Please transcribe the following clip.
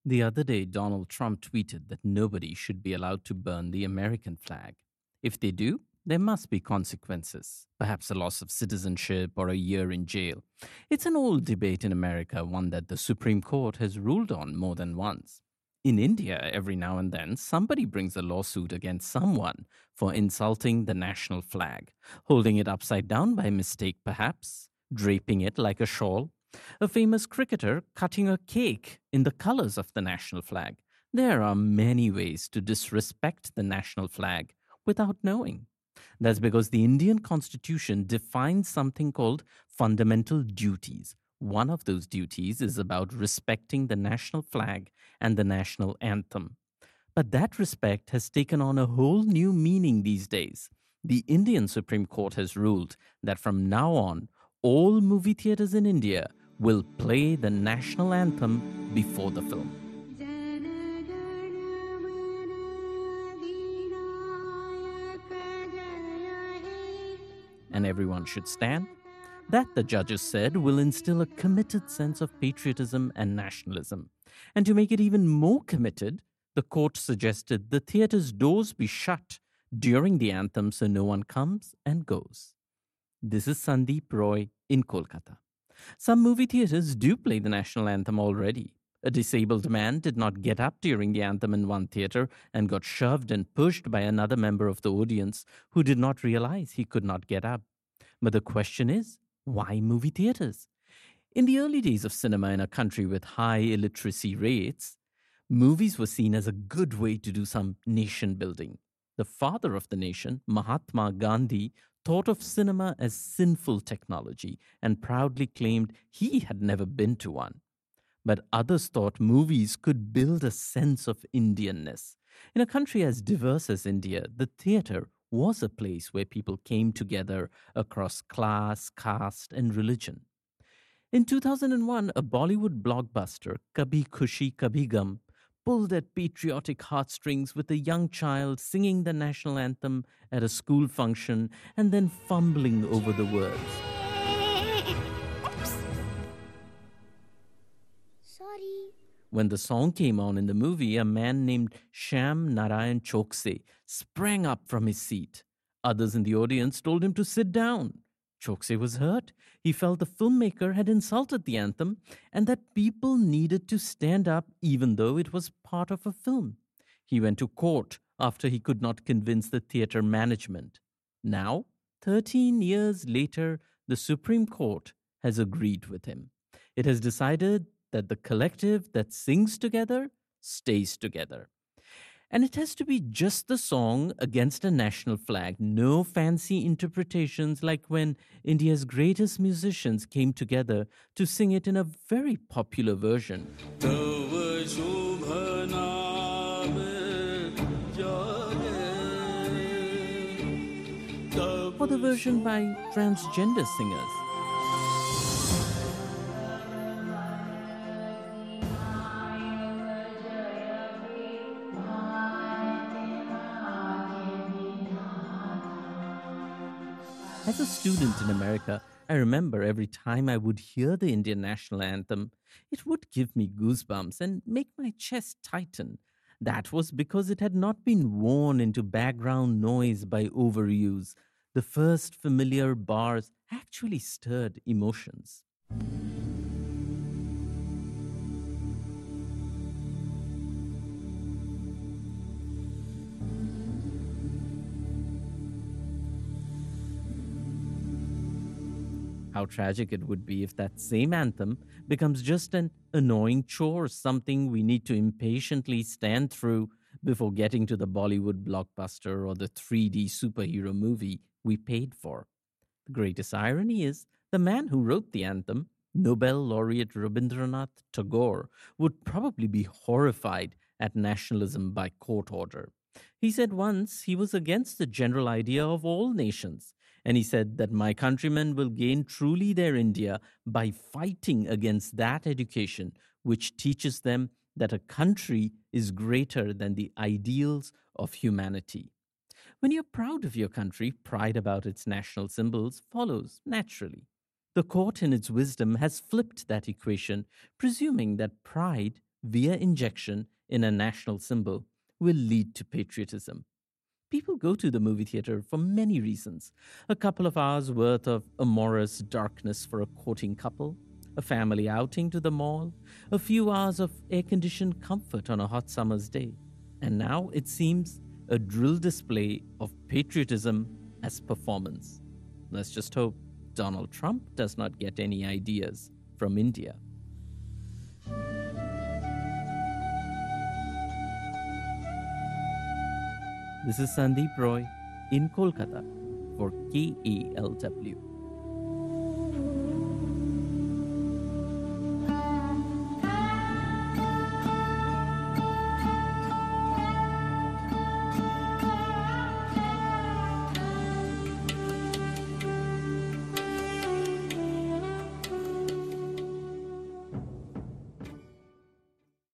The other day, Donald Trump tweeted that nobody should be allowed to burn the American flag. If they do, there must be consequences, perhaps a loss of citizenship or a year in jail. It's an old debate in America, one that the Supreme Court has ruled on more than once. In India, every now and then, somebody brings a lawsuit against someone for insulting the national flag, holding it upside down by mistake, perhaps, draping it like a shawl, a famous cricketer cutting a cake in the colors of the national flag. There are many ways to disrespect the national flag without knowing. That's because the Indian constitution defines something called fundamental duties. One of those duties is about respecting the national flag and the national anthem. But that respect has taken on a whole new meaning these days. The Indian Supreme Court has ruled that from now on, all movie theaters in India will play the national anthem before the film. And everyone should stand. That, the judges said, will instill a committed sense of patriotism and nationalism. And to make it even more committed, the court suggested the theatre's doors be shut during the anthem so no one comes and goes. This is Sandeep Roy in Kolkata. Some movie theaters do play the national anthem already. A disabled man did not get up during the anthem in one theater and got shoved and pushed by another member of the audience who did not realize he could not get up. But the question is, why movie theaters? In the early days of cinema in a country with high illiteracy rates, movies were seen as a good way to do some nation building. The father of the nation, Mahatma Gandhi, thought of cinema as sinful technology and proudly claimed he had never been to one. But others thought movies could build a sense of Indianness. In a country as diverse as India, the theatre was a place where people came together across class, caste, and religion. In 2001, a Bollywood blockbuster, Kabhi Khushi Kabhi Gum, pulled at patriotic heartstrings with a young child singing the national anthem at a school function and then fumbling over the words. Sorry. When the song came on in the movie, a man named Shyam Narayan Chokse sprang up from his seat. Others in the audience told him to sit down. Chokse was hurt. He felt the filmmaker had insulted the anthem and that people needed to stand up even though it was part of a film. He went to court after he could not convince the theatre management. Now, 13 years later, the Supreme Court has agreed with him. It has decided that the collective that sings together stays together. And it has to be just the song against a national flag. No fancy interpretations like when India's greatest musicians came together to sing it in a very popular version. Or the version by transgender singers. As a student in America, I remember every time I would hear the Indian national anthem, it would give me goosebumps and make my chest tighten. That was because it had not been worn into background noise by overuse. The first familiar bars actually stirred emotions. How tragic it would be if that same anthem becomes just an annoying chore, something we need to impatiently stand through before getting to the Bollywood blockbuster or the 3D superhero movie we paid for. The greatest irony is the man who wrote the anthem, Nobel laureate Rabindranath Tagore, would probably be horrified at nationalism by court order. He said once he was against the general idea of all nations. And he said that my countrymen will gain truly their India by fighting against that education which teaches them that a country is greater than the ideals of humanity. When you're proud of your country, pride about its national symbols follows naturally. The court, in its wisdom, has flipped that equation, presuming that pride via injection in a national symbol will lead to patriotism. People go to the movie theater for many reasons: a couple of hours worth of amorous darkness for a courting couple, a family outing to the mall, a few hours of air conditioned comfort on a hot summer's day. And now it seems a drill display of patriotism as performance. Let's just hope Donald Trump does not get any ideas from India. This is Sandeep Roy in Kolkata for KALW.